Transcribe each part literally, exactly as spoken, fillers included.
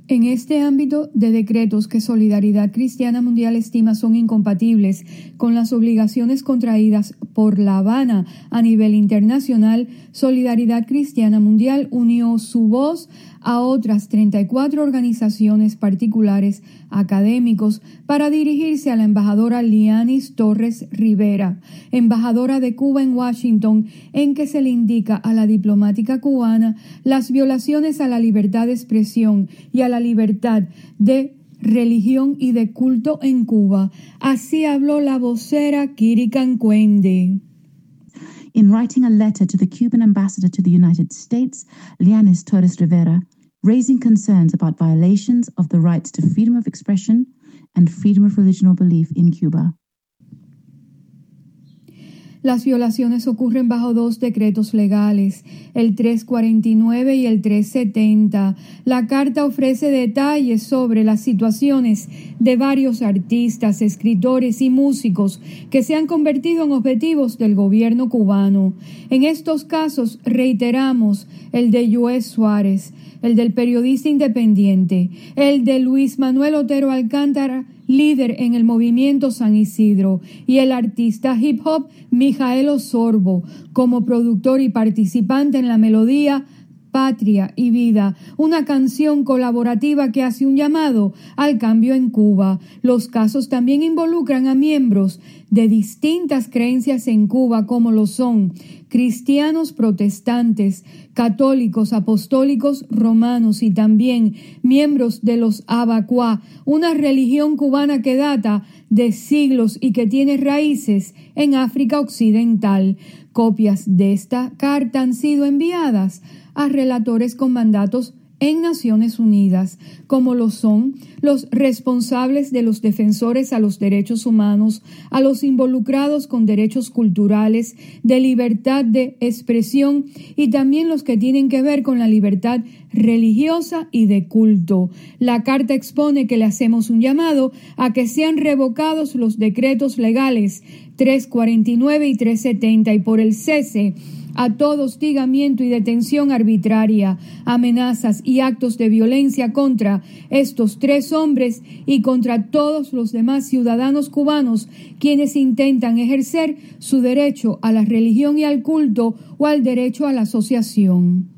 En este ámbito de decretos que Solidaridad Cristiana Mundial estima son incompatibles con las obligaciones contraídas por La Habana a nivel internacional, Solidaridad Cristiana Mundial unió su voz a otras treinta y cuatro organizaciones particulares académicos para dirigirse a la embajadora Lianis Torres Rivera, embajadora de Cuba en Washington, en que se le indica a la diplomática cubana las violaciones a la libertad de expresión y a la libertad de religión y de culto en Cuba. Así habló la vocera Kiri Cancuende. In writing a letter to the Cuban ambassador to the United States, Lianis Torres Rivera, raising concerns about violations of the rights to freedom of expression and freedom of religious belief in Cuba. Las violaciones ocurren bajo dos decretos legales, el trescientos cuarenta y nueve y el trescientos setenta. La carta ofrece detalles sobre las situaciones de varios artistas, escritores y músicos que se han convertido en objetivos del gobierno cubano. En estos casos reiteramos el de Joe Suárez, el del periodista independiente, el de Luis Manuel Otero Alcántara, líder en el movimiento San Isidro, y el artista hip hop Mijael Osorbo, como productor y participante en la melodía Patria y Vida, una canción colaborativa que hace un llamado al cambio en Cuba. Los casos también involucran a miembros de distintas creencias en Cuba, como lo son cristianos protestantes, católicos, apostólicos, romanos y también miembros de los Abacuá, una religión cubana que data de siglos y que tiene raíces en África Occidental. Copias de esta carta han sido enviadas a relatores con mandatos en Naciones Unidas, como lo son los responsables de los defensores a los derechos humanos, a los involucrados con derechos culturales, de libertad de expresión y también los que tienen que ver con la libertad religiosa y de culto. La carta expone que le hacemos un llamado a que sean revocados los decretos legales trescientos cuarenta y nueve y trescientos setenta y por el cese a todo hostigamiento y detención arbitraria, amenazas y actos de violencia contra estos tres hombres y contra todos los demás ciudadanos cubanos quienes intentan ejercer su derecho a la religión y al culto o al derecho a la asociación.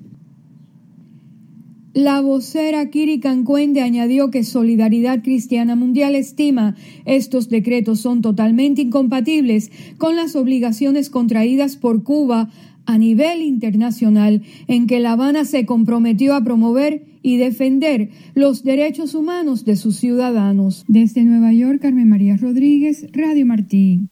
La vocera Kiri Cancuende añadió que Solidaridad Cristiana Mundial estima estos decretos son totalmente incompatibles con las obligaciones contraídas por Cuba a nivel internacional, en que La Habana se comprometió a promover y defender los derechos humanos de sus ciudadanos. Desde Nueva York, Carmen María Rodríguez, Radio Martí.